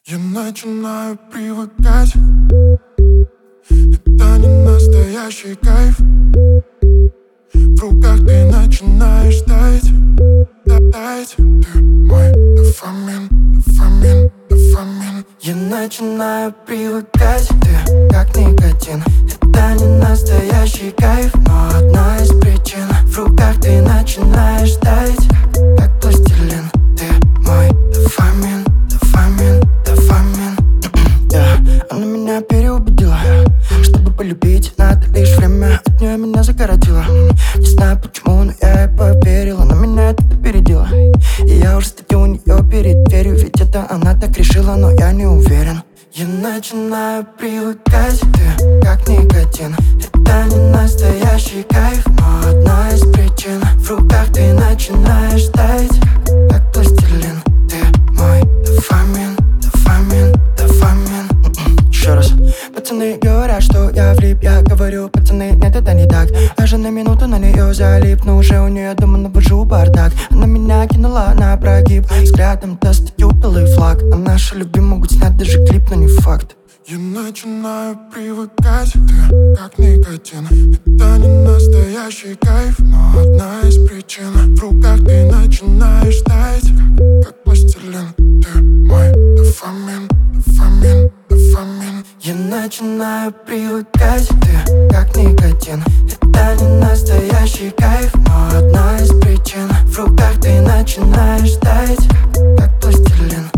Я начинаю привыкать. Это не настоящий кайф. В руках ты начинаешь таять, таять. Ты мой дофамин, дофамин, дофамин. Я начинаю привыкать. Ты как никотин. Это не настоящий кайф, но одна из причин. В руках ты начинаешь таять, как пластилин. Ты мой дофамин, дофамин, дофамин. Она меня переубедила. Чтобы полюбить, надо лишь время. От нее меня закоротило. Не знаю почему, но я ей поверила. Она меня это опередила. И я уже стою у нее перед дверью. Ведь это она так решила, но я не уверен. Я начинаю привыкать. Ты как никотин. Это не настоящий кайф, но одна из причин. В руках ты начинаешь таять, как пластилин. Ты мой дофамин, дофамин, дофамин. Еще раз. Пацаны говорят, что я влип. Я говорю, пацаны, нет, это не так. Даже на минуту на нее залип. Но уже у нее дома навожу бардак. Она меня кинула на прогиб. Взглядом достаю белый флаг. А наши любимые могут снять даже клип, но не факт. Я начинаю привыкать. Ты как никотин. Это не настоящий кайф, но одна из причин. В руках ты начинаешь таять, как пластилин. Ты мой дофамин, дофамин, дофамин. Я начинаю привыкать. Ты как никотин. Это не настоящий кайф, но одна из причин. В руках ты начинаешь таять, как пластилин.